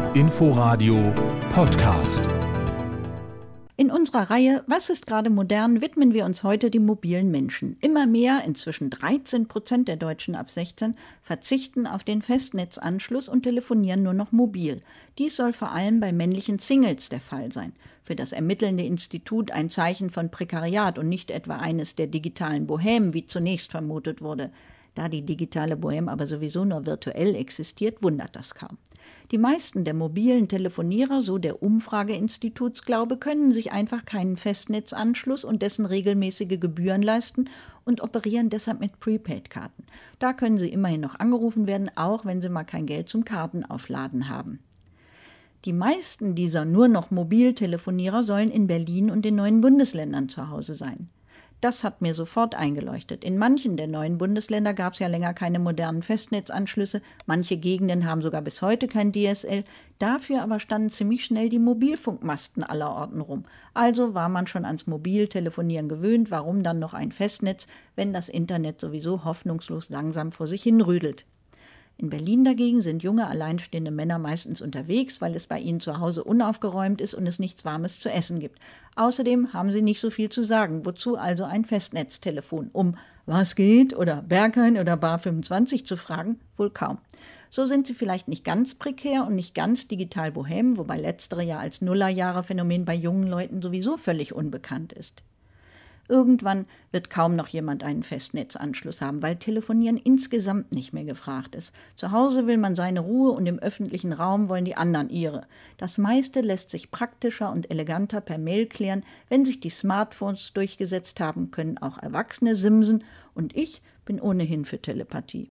Inforadio Podcast. In unserer Reihe Was ist gerade modern widmen wir uns heute dem mobilen Menschen. Immer mehr, inzwischen 13% der Deutschen ab 16, verzichten auf den Festnetzanschluss und telefonieren nur noch mobil. Dies soll vor allem bei männlichen Singles der Fall sein. Für das ermittelnde Institut ein Zeichen von Prekariat und nicht etwa eines der digitalen Bohèmen, wie zunächst vermutet wurde. Da die digitale Bohème aber sowieso nur virtuell existiert, wundert das kaum. Die meisten der mobilen Telefonierer, so der Umfrageinstitutsglaube, können sich einfach keinen Festnetzanschluss und dessen regelmäßige Gebühren leisten und operieren deshalb mit Prepaid-Karten. Da können sie immerhin noch angerufen werden, auch wenn sie mal kein Geld zum Kartenaufladen haben. Die meisten dieser nur noch Mobiltelefonierer sollen in Berlin und den neuen Bundesländern zu Hause sein. Das hat mir sofort eingeleuchtet. In manchen der neuen Bundesländer gab es ja länger keine modernen Festnetzanschlüsse. Manche Gegenden haben sogar bis heute kein DSL. Dafür aber standen ziemlich schnell die Mobilfunkmasten allerorten rum. Also war man schon ans Mobiltelefonieren gewöhnt. Warum dann noch ein Festnetz, wenn das Internet sowieso hoffnungslos langsam vor sich hinrüdelt? In Berlin dagegen sind junge, alleinstehende Männer meistens unterwegs, weil es bei ihnen zu Hause unaufgeräumt ist und es nichts Warmes zu essen gibt. Außerdem haben sie nicht so viel zu sagen. Wozu also ein Festnetztelefon? Um was geht oder Berghain oder Bar 25 zu fragen? Wohl kaum. So sind sie vielleicht nicht ganz prekär und nicht ganz digital bohem, wobei letztere ja als Nullerjahre-Phänomen bei jungen Leuten sowieso völlig unbekannt ist. Irgendwann wird kaum noch jemand einen Festnetzanschluss haben, weil Telefonieren insgesamt nicht mehr gefragt ist. Zu Hause will man seine Ruhe und im öffentlichen Raum wollen die anderen ihre. Das meiste lässt sich praktischer und eleganter per Mail klären. Wenn sich die Smartphones durchgesetzt haben, können auch Erwachsene simsen und ich bin ohnehin für Telepathie.